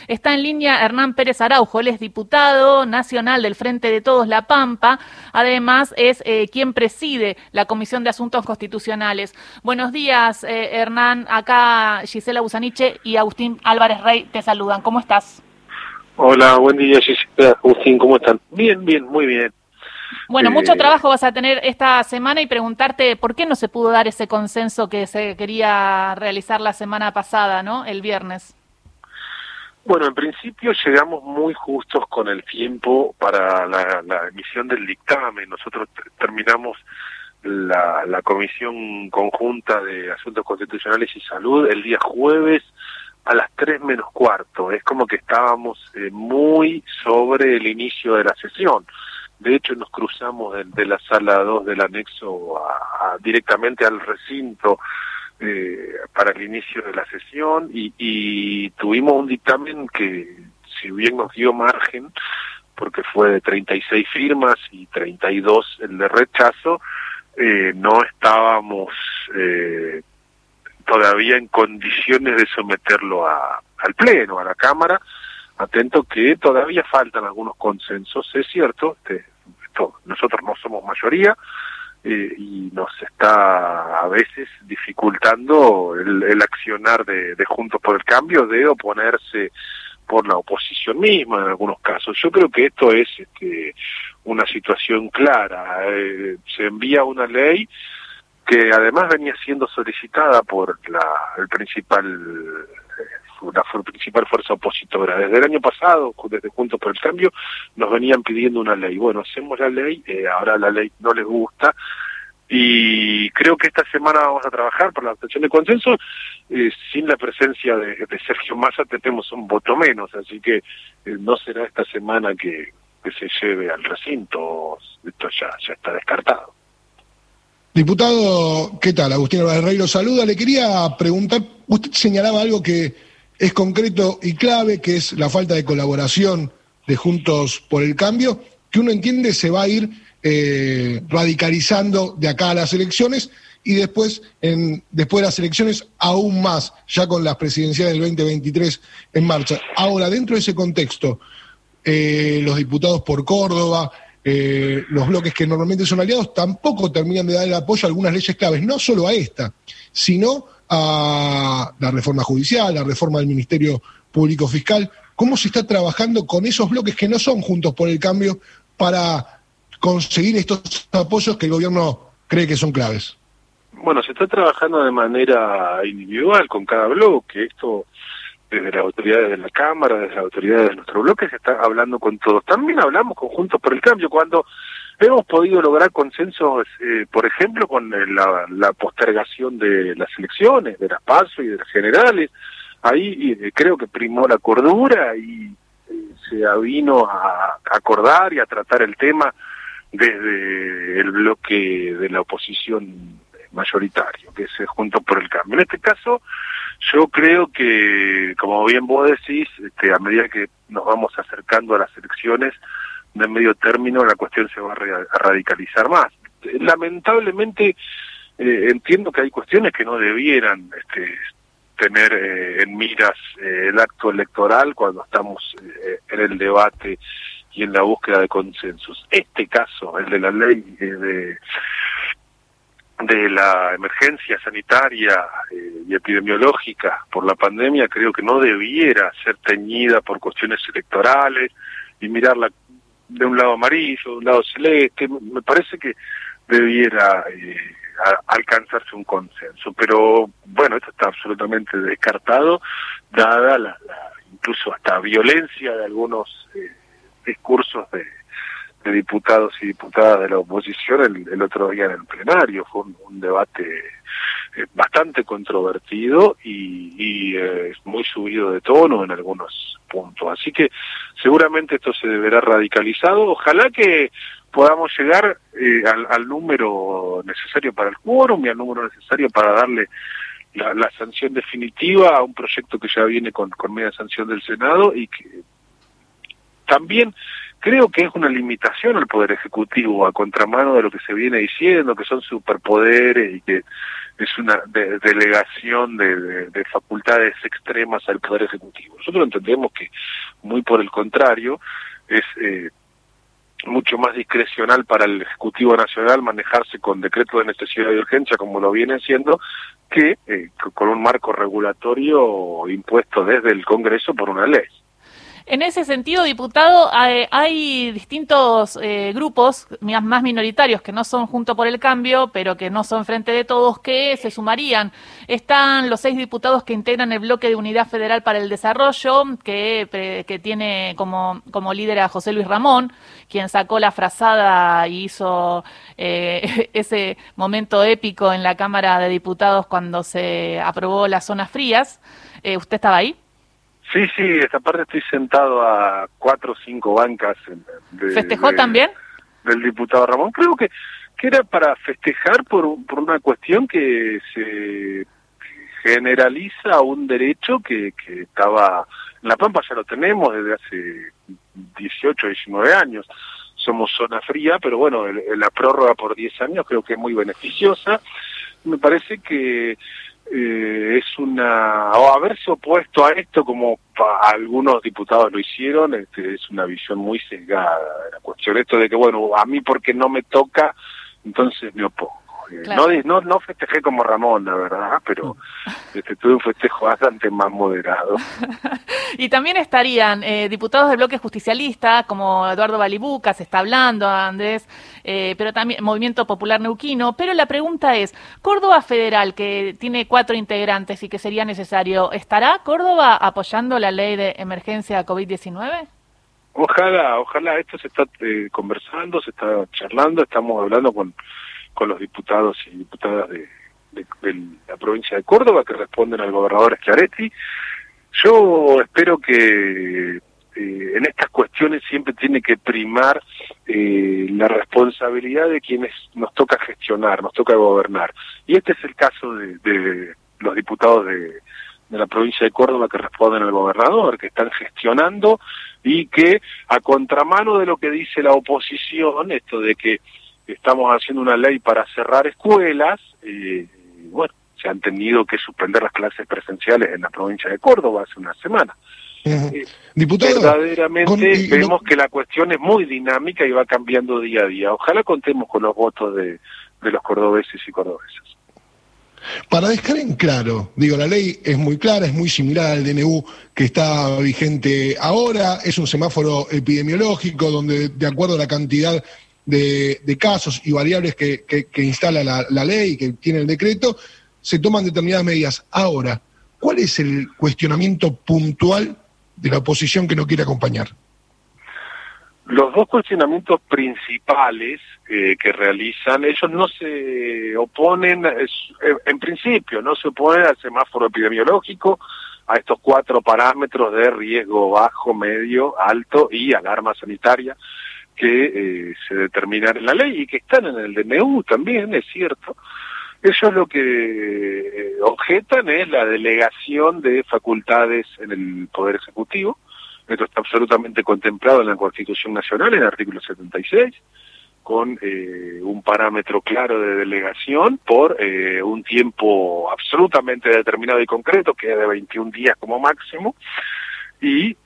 Está en línea Hernán Pérez Araujo, él es diputado nacional del Frente de Todos La Pampa, además es quien preside la Comisión de Asuntos Constitucionales. Buenos días, Hernán, acá Gisela Busaniche y Agustín Álvarez Rey te saludan, ¿cómo estás? Hola, buen día, Jessica, Agustín, ¿cómo están? Bien, bien, muy bien. Bueno, mucho trabajo vas a tener esta semana y preguntarte por qué no se pudo dar ese consenso que se quería realizar la semana pasada, ¿no? El viernes. Bueno, en principio llegamos muy justos con el tiempo para la emisión del dictamen. Nosotros terminamos la Comisión Conjunta de Asuntos Constitucionales y Salud el día jueves a las 3 menos cuarto. Es como que estábamos muy sobre el inicio de la sesión. De hecho, nos cruzamos de la sala 2 del anexo directamente al recinto para el inicio de la sesión y tuvimos un dictamen que, si bien nos dio margen, porque fue de 36 firmas y 32 el de rechazo, no estábamos todavía en condiciones de someterlo al Pleno, a la Cámara. Atento que todavía faltan algunos consensos, es cierto, nosotros no somos mayoría y nos está a veces dificultando el accionar de Juntos por el Cambio, de oponerse por la oposición misma en algunos casos. Yo creo que esto es una situación clara. Se envía una ley que además venía siendo solicitada por la principal fuerza opositora. Desde el año pasado, desde Juntos por el Cambio, nos venían pidiendo una ley. Bueno, hacemos la ley, ahora la ley no les gusta, y creo que esta semana vamos a trabajar por la obtención de consenso. Sin la presencia de Sergio Massa tenemos un voto menos, así que no será esta semana que se lleve al recinto. Esto ya está descartado. Diputado, ¿qué tal? Agustín Álvarez Rey lo saluda. Le quería preguntar, usted señalaba algo que es concreto y clave, que es la falta de colaboración de Juntos por el Cambio, que uno entiende se va a ir radicalizando de acá a las elecciones y después de las elecciones aún más, ya con las presidenciales del 2023 en marcha. Ahora, dentro de ese contexto, los diputados por Córdoba, los bloques que normalmente son aliados, tampoco terminan de dar el apoyo a algunas leyes claves, no solo a esta, sino a la reforma judicial, la reforma del Ministerio Público Fiscal. ¿Cómo se está trabajando con esos bloques que no son Juntos por el Cambio para conseguir estos apoyos que el gobierno cree que son claves? Bueno, se está trabajando de manera individual con cada bloque. Esto desde las autoridades de la Cámara, desde las autoridades de nuestro bloque, se está hablando con todos. También hablamos con Juntos por el Cambio cuando hemos podido lograr consensos, por ejemplo, con la postergación de las elecciones, de las PASO y de las generales. Ahí creo que primó la cordura y se avino a acordar y a tratar el tema desde el bloque de la oposición mayoritario, que es Juntos por el Cambio. En este caso, yo creo que, como bien vos decís, a medida que nos vamos acercando a las elecciones de medio término, la cuestión se va a radicalizar más. Lamentablemente, entiendo que hay cuestiones que no debieran tener en miras el acto electoral cuando estamos en el debate y en la búsqueda de consensos. Este caso, el de la ley de la emergencia sanitaria y epidemiológica por la pandemia, creo que no debiera ser teñida por cuestiones electorales y mirarla de un lado amarillo, de un lado celeste. Me parece que debiera alcanzarse un consenso, pero bueno, esto está absolutamente descartado, dada incluso hasta violencia de algunos discursos de diputados y diputadas de la oposición el otro día en el plenario. Fue un debate bastante controvertido y muy subido de tono en algunos puntos. Así que seguramente esto se deberá radicalizado. Ojalá que podamos llegar al número necesario para el quórum y al número necesario para darle la sanción definitiva a un proyecto que ya viene con media sanción del Senado y que también creo que es una limitación al Poder Ejecutivo, a contramano de lo que se viene diciendo, que son superpoderes y que es una delegación de facultades extremas al Poder Ejecutivo. Nosotros entendemos que, muy por el contrario, es mucho más discrecional para el Ejecutivo Nacional manejarse con decretos de necesidad y urgencia, como lo viene siendo, que con un marco regulatorio impuesto desde el Congreso por una ley. En ese sentido, diputado, hay distintos grupos más minoritarios que no son Juntos por el Cambio, pero que no son Frente de Todos, que se sumarían. Están los 6 diputados que integran el bloque de Unidad Federal para el Desarrollo, que tiene como líder a José Luis Ramón, quien sacó la frazada y hizo ese momento épico en la Cámara de Diputados cuando se aprobó las zonas frías. ¿Usted estaba ahí? Sí, esta parte estoy sentado a 4 o 5 bancas. ¿Festejó también? Del diputado Ramón. Creo que era para festejar por una cuestión que se generaliza un derecho que estaba... En La Pampa ya lo tenemos desde hace 18, 19 años. Somos zona fría, pero bueno, la prórroga por 10 años creo que es muy beneficiosa. Me parece que o haberse opuesto a esto como algunos diputados lo hicieron, es una visión muy sesgada de la cuestión. Esto de que, bueno, a mí porque no me toca, entonces me opongo. Claro. No festejé como Ramón, la verdad, pero tuve un festejo bastante más moderado. Y también estarían diputados del bloque justicialista, como Eduardo Balibuca, se está hablando, Andrés, pero también Movimiento Popular Neuquino. Pero la pregunta es, Córdoba Federal, que tiene 4 integrantes y que sería necesario, ¿estará Córdoba apoyando la ley de emergencia COVID-19? Ojalá, esto se está conversando, se está charlando, estamos hablando con los diputados y diputadas de la provincia de Córdoba que responden al gobernador Schiaretti. Yo espero que en estas cuestiones siempre tiene que primar la responsabilidad de quienes nos toca gestionar, nos toca gobernar. Y este es el caso de los diputados de la provincia de Córdoba que responden al gobernador, que están gestionando y que, a contramano de lo que dice la oposición, esto de que estamos haciendo una ley para cerrar escuelas, bueno, se han tenido que suspender las clases presenciales en la provincia de Córdoba hace una semana. Diputado, verdaderamente vemos que la cuestión es muy dinámica y va cambiando día a día. Ojalá contemos con los votos de los cordobeses y cordobesas. Para dejar en claro, la ley es muy clara, es muy similar al DNU que está vigente ahora, es un semáforo epidemiológico donde, de acuerdo a la cantidad de casos y variables que instala la ley, que tiene el decreto, se toman determinadas medidas. Ahora, ¿cuál es el cuestionamiento puntual de la oposición que no quiere acompañar? Los dos cuestionamientos principales que realizan, ellos no se oponen, en principio, no se oponen al semáforo epidemiológico, a estos 4 parámetros de riesgo bajo, medio, alto y alarma sanitaria, que se determinan en la ley y que están en el DNU también, es cierto. Ellos lo que objetan es la delegación de facultades en el Poder Ejecutivo. Esto está absolutamente contemplado en la Constitución Nacional, en el artículo 76, con un parámetro claro de delegación por un tiempo absolutamente determinado y concreto, que es de 21 días como máximo, y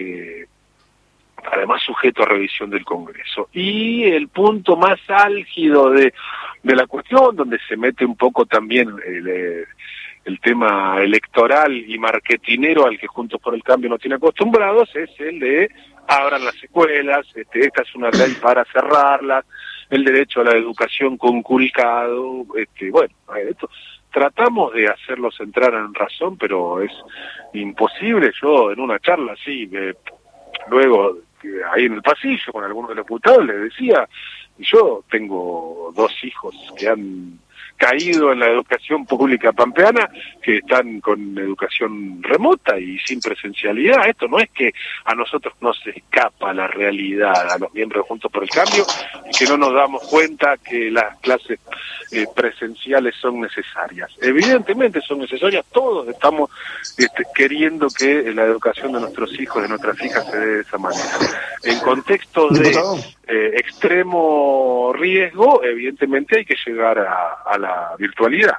además sujeto a revisión del Congreso. Y el punto más álgido de la cuestión, donde se mete un poco también el tema electoral y marketinero al que Juntos por el Cambio no tiene acostumbrados, es el de abran las escuelas, esta es una ley para cerrarlas, el derecho a la educación conculcado, bueno, esto tratamos de hacerlos entrar en razón, pero es imposible. Yo en una charla así, luego ahí en el pasillo con algunos de los diputados les decía, yo tengo 2 hijos que han caído en la educación pública pampeana, que están con educación remota y sin presencialidad. Esto no es que a nosotros nos escapa la realidad, a los miembros de Juntos por el Cambio, y que no nos damos cuenta que las clases presenciales son necesarias. Evidentemente son necesarias, todos estamos queriendo que la educación de nuestros hijos, de nuestras hijas, se dé de esa manera. En contextos de extremo riesgo, evidentemente hay que llegar a la virtualidad.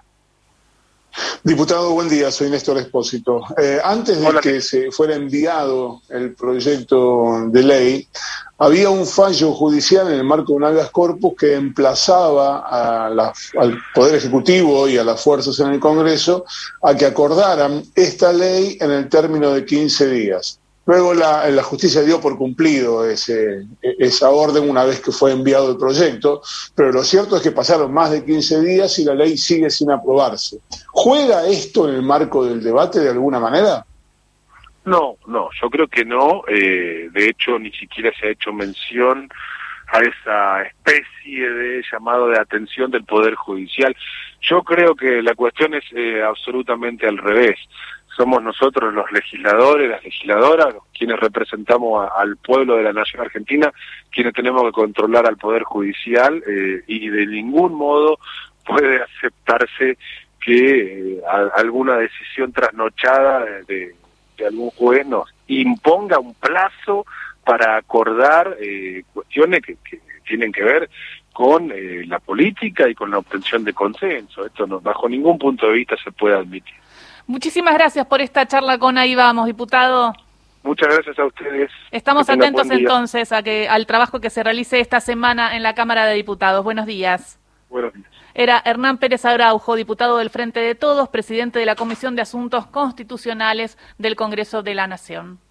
Diputado, buen día, soy Néstor Espósito. Antes de que se fuera enviado el proyecto de ley, había un fallo judicial en el marco de un habeas corpus que emplazaba al Poder Ejecutivo y a las fuerzas en el Congreso a que acordaran esta ley en el término de 15 días. Luego la justicia dio por cumplido esa orden una vez que fue enviado el proyecto, pero lo cierto es que pasaron más de 15 días y la ley sigue sin aprobarse. ¿Juega esto en el marco del debate de alguna manera? No, yo creo que no. De hecho, ni siquiera se ha hecho mención a esa especie de llamado de atención del Poder Judicial. Yo creo que la cuestión es absolutamente al revés. Somos nosotros los legisladores, las legisladoras, quienes representamos al pueblo de la nación argentina, quienes tenemos que controlar al Poder Judicial, y de ningún modo puede aceptarse que alguna decisión trasnochada de algún juez nos imponga un plazo para acordar cuestiones que tienen que ver con la política y con la obtención de consenso. Esto no, bajo ningún punto de vista se puede admitir. Muchísimas gracias por esta charla con Ahí Vamos, diputado. Muchas gracias a ustedes. Estamos atentos entonces al trabajo que se realice esta semana en la Cámara de Diputados. Buenos días. Buenos días. Era Hernán Pérez Araujo, diputado del Frente de Todos, presidente de la Comisión de Asuntos Constitucionales del Congreso de la Nación.